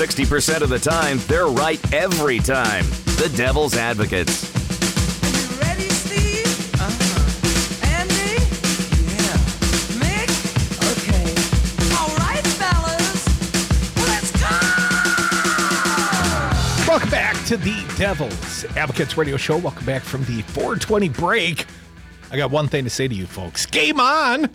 60% of the time, they're right every time. The Devil's Advocates. You ready, Steve? Andy? Yeah. Mick? Okay. All right, fellas. Let's go! Welcome back to the Devil's Advocates Radio Show. Welcome back from the 420 break. I got one thing to say to you folks. Game on!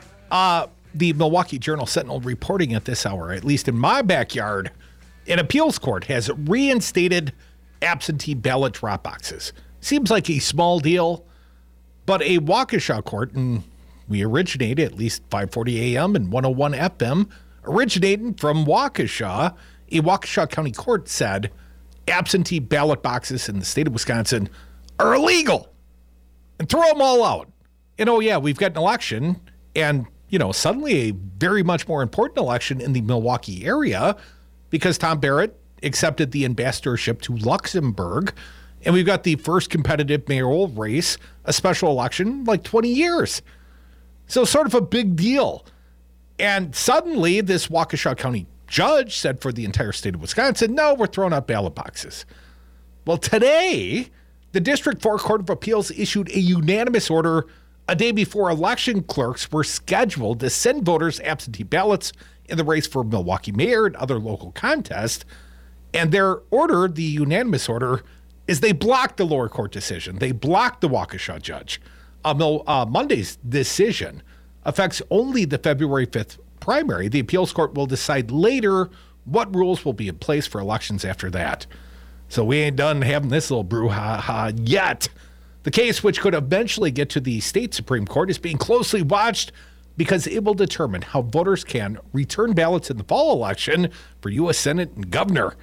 The Milwaukee Journal-Sentinel reporting at this hour, at least in my backyard, an appeals court has reinstated absentee ballot drop boxes. Seems like a small deal, but a Waukesha court, and we originate at least 540 AM and 101 FM, originating from Waukesha, a Waukesha County court said absentee ballot boxes in the state of Wisconsin are illegal and throw them all out. And oh yeah, we've got an election, and suddenly a very much more important election in the Milwaukee area because Tom Barrett accepted the ambassadorship to Luxembourg, and we've got the first competitive mayoral race, a special election, in like 20 years. So sort of a big deal. And suddenly this Waukesha County judge said for the entire state of Wisconsin, no, we're throwing out ballot boxes. Well, today, the District 4 Court of Appeals issued a unanimous order a day before election clerks were scheduled to send voters absentee ballots in the race for Milwaukee mayor and other local contests. And their order, the unanimous order, is they blocked the lower court decision. They blocked the Waukesha judge. Monday's decision affects only the February 5th primary. The appeals court will decide later what rules will be in place for elections after that. So we ain't done having this little brouhaha yet. The case, which could eventually get to the state Supreme Court, is being closely watched because it will determine how voters can return ballots in the fall election for U.S. Senate and governor.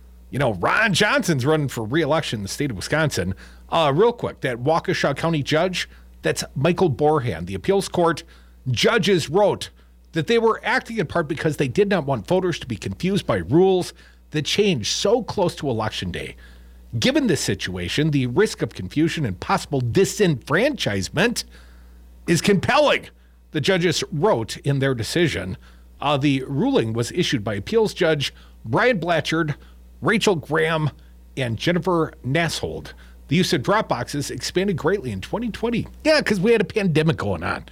Ron Johnson's running for re-election in the state of Wisconsin. Real quick, that Waukesha County judge, that's Michael Borhan. The appeals court judges wrote that they were acting in part because they did not want voters to be confused by rules that changed so close to Election Day. Given this situation, the risk of confusion and possible disenfranchisement is compelling, the judges wrote in their decision. The ruling was issued by appeals judge Brian Blatchard, Rachel Graham, and Jennifer Nasshold. The use of drop boxes expanded greatly in 2020. Yeah, because we had a pandemic going on.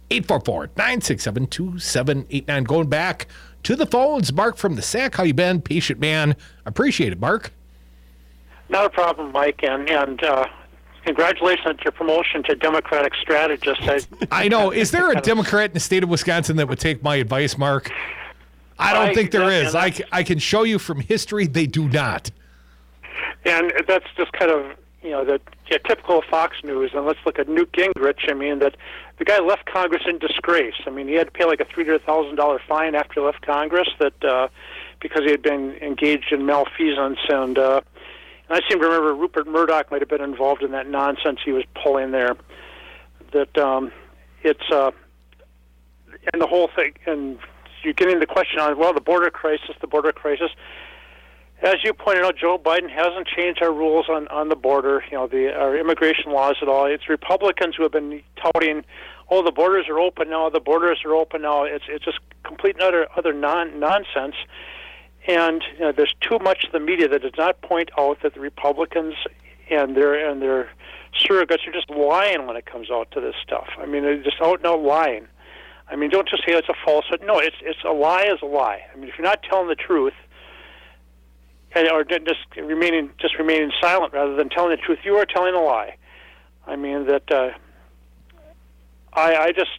844-967-2789. Going back to the phones. Mark from the Sac. How you been? Patient man. Appreciate it, Mark. Not a problem, Mike, and congratulations on your promotion to Democratic strategist. I know. Is there a Democrat in the state of Wisconsin that would take my advice, Mark? I don't think there is. I can show you from history they do not. And that's just kind of, the typical Fox News. And let's look at Newt Gingrich. I mean, that the guy left Congress in disgrace. I mean, he had to pay like a $300,000 fine after he left Congress because he had been engaged in malfeasance. And I seem to remember Rupert Murdoch might have been involved in that nonsense he was pulling there. That it's and the whole thing, and you're getting the question on, the border crisis. As you pointed out, Joe Biden hasn't changed our rules on the border, our immigration laws at all. It's Republicans who have been touting, the borders are open now, It's just complete and utter nonsense. And there's too much of the media that does not point out that the Republicans and their surrogates are just lying when it comes out to this stuff. I mean, they're just out and out lying. I mean, don't just say it's a falsehood. No, it's a lie is a lie. I mean, if you're not telling the truth, or just remaining silent rather than telling the truth, you are telling a lie. I mean that. I just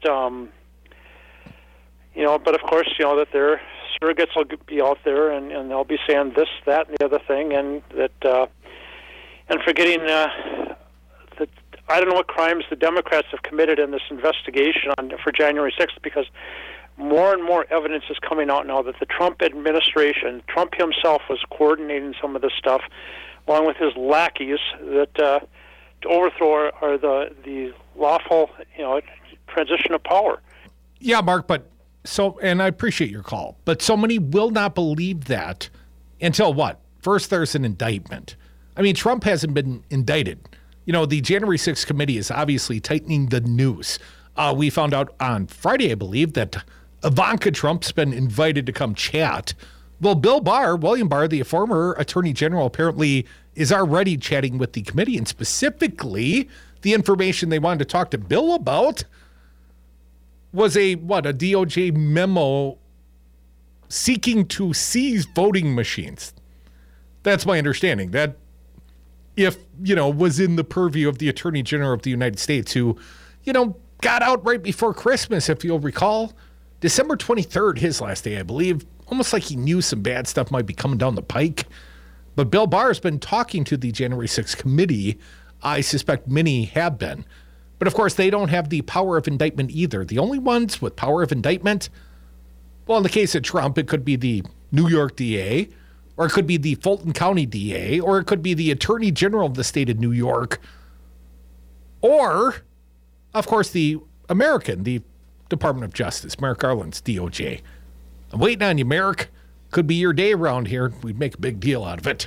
but of course that their surrogates will be out there and they'll be saying this, that, and the other thing, and that and forgetting that I don't know what crimes the Democrats have committed in this investigation for January 6th, because more and more evidence is coming out now that the Trump administration, Trump himself, was coordinating some of this stuff, along with his lackeys, that to overthrow the lawful transition of power. Yeah, Mark, and I appreciate your call, but so many will not believe that until what? First, there's an indictment. I mean, Trump hasn't been indicted. The January 6th committee is obviously tightening the noose. We found out on Friday, I believe, that Ivanka Trump's been invited to come chat Well, William Barr, the former Attorney General, apparently is already chatting with the committee, and specifically the information they wanted to talk to Bill about was a DOJ memo seeking to seize voting machines. That's my understanding. That was in the purview of the Attorney General of the United States, who, got out right before Christmas, if you'll recall. December 23rd, his last day, I believe. Almost like he knew some bad stuff might be coming down the pike. But Bill Barr has been talking to the January 6th committee. I suspect many have been. But of course, they don't have the power of indictment either. The only ones with power of indictment, well, in the case of Trump, it could be the New York DA, or it could be the Fulton County DA, or it could be the Attorney General of the state of New York, or, of course, the Department of Justice, Merrick Garland's DOJ. I'm waiting on you, Merrick. Could be your day around here. We'd make a big deal out of it.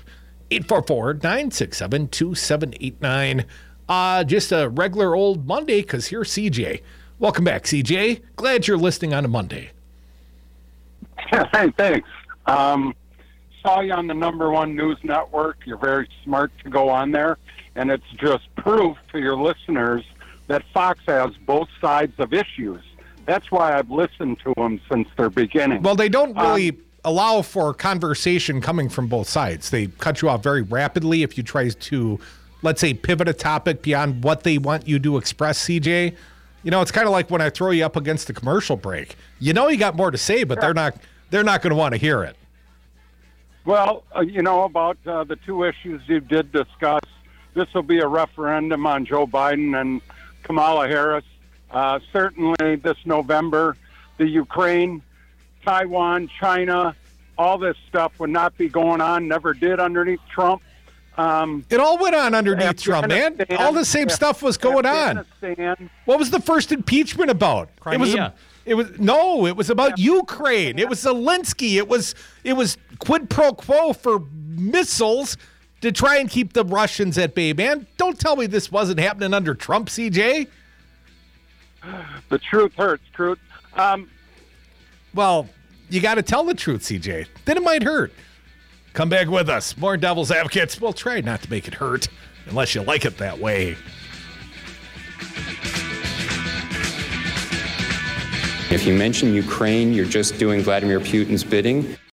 844-967-2789. Just a regular old Monday, because here's CJ. Welcome back, CJ. Glad you're listening on a Monday. Hey, thanks. Saw you on the #1 news network. You're very smart to go on there. And it's just proof to your listeners that Fox has both sides of issues. That's why I've listened to them since their beginning. Well, they don't really allow for conversation coming from both sides. They cut you off very rapidly if you try to, let's say, pivot a topic beyond what they want you to express, CJ. It's kind of like when I throw you up against the commercial break. You got more to say, but they're not going to want to hear it. Well, about the two issues you did discuss, this will be a referendum on Joe Biden and Kamala Harris. Certainly this November, the Ukraine, Taiwan, China, all this stuff would not be going on, never did underneath Trump. It all went on underneath Trump, man. All the same stuff was going on. What was the first impeachment about? Crimea. It was about Ukraine. It was Zelensky. It was quid pro quo for missiles to try and keep the Russians at bay, man. Don't tell me this wasn't happening under Trump, CJ. The truth hurts, Truth. Well, you got to tell the truth, CJ. Then it might hurt. Come back with us. More Devil's Advocates. We'll try not to make it hurt unless you like it that way. If you mention Ukraine, you're just doing Vladimir Putin's bidding.